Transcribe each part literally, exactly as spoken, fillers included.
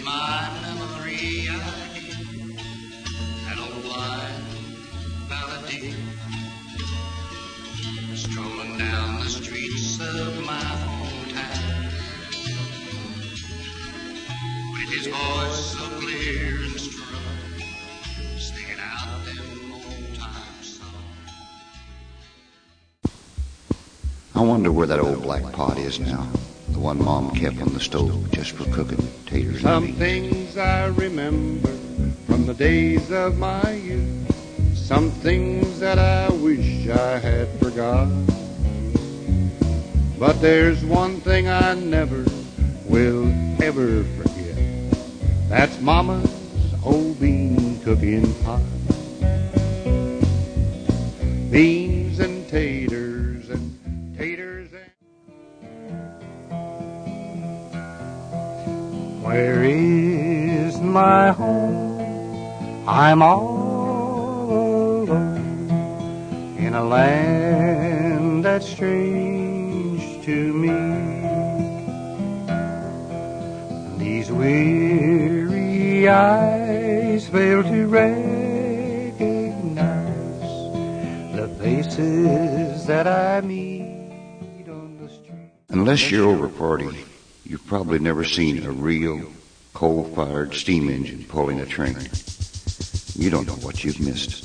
my memory I hear that old line melody strolling down the streets of my hometown with his voice so clear and strong, singing out them old time songs. I wonder where that old black pot is now. The one Mom kept on the stove just for cooking taters Some and beans. things I remember from the days of my youth. Some things that I wish I had forgot. But there's one thing I never will ever forget. That's Mama's old bean cooking pot. Beans and taters and taters and... Where is my home? I'm all alone in a land that's strange to me. These weary eyes fail to recognize the faces that I meet on the street. Unless you're over forty, you've probably never seen a real coal-fired steam engine pulling a train. You don't know what you've missed.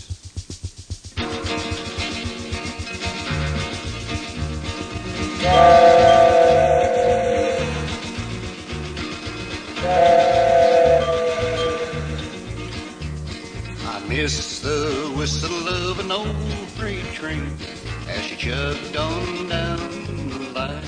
I miss the whistle of an old freight train as she chugged on down the line.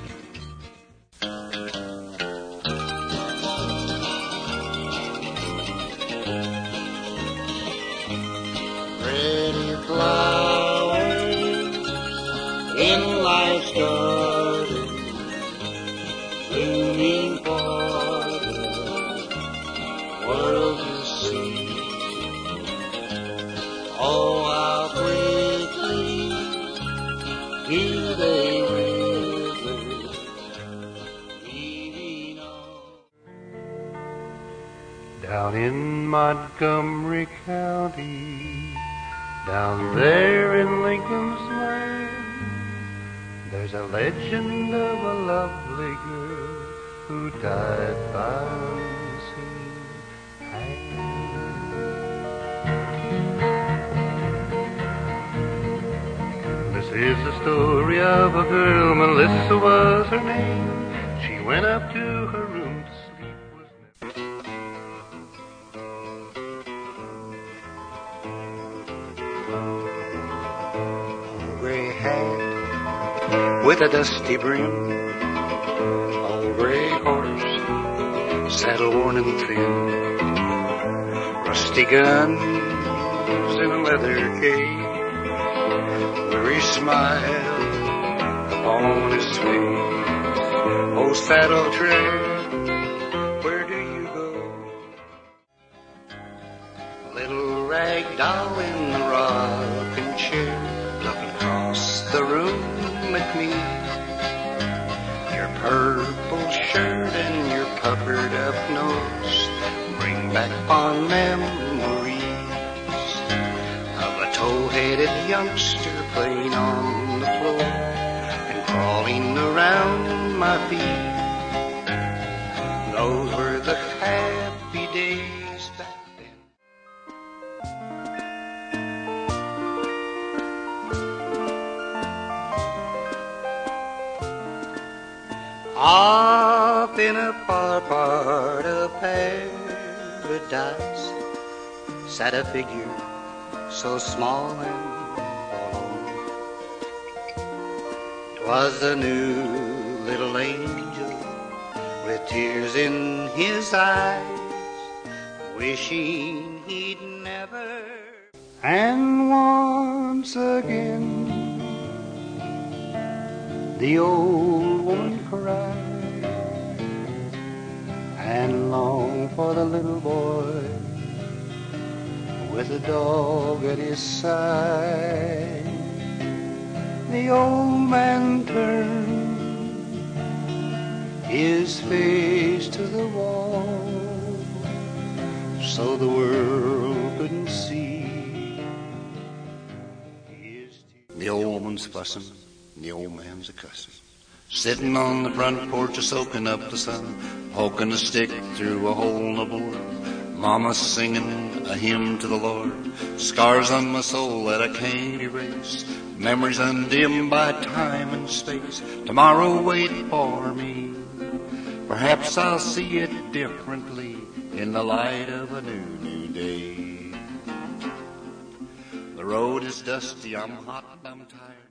Pretty flowers in life's garden, blooming for the world to see. Oh, how quickly do they wither, leaving all. Down in Montgomery County, down there in Lincoln's land, there's a legend of a lovely girl who died by unseen hand. This is the story of a girl, Melissa was her name. She went up to her room to sleep. Gray hat with a dusty brim, old gray horse, saddle worn and thin, rusty guns in a leather case, weary smile upon his face. Oh, saddle tread, where do you go? Little rag doll in the rocking chair, looking across the room at me. Your purple shirt and your puckered up nose bring back fond memories of a tow-headed youngster playing on the floor and crawling around my feet. Those were the happy days back then. Off in a far part of paradise sat a figure so small and forlorn. 'Twas a new little angel with tears in his eyes, wishing he'd never. And once again the old woman cried and longed for the little boy with a dog at his side. The old man turned his face to the wall so the world couldn't see. The old woman's fussing, the old man's a cussing. Sitting on the front porch a soaking up the sun, poking a stick through a hole in the board. Mama singing a hymn to the Lord. Scars on my soul that I can't erase. Memories undimmed by time and space. Tomorrow wait for me. Perhaps I'll see it differently in the light of a new, new day. The road is dusty, I'm hot, I'm tired.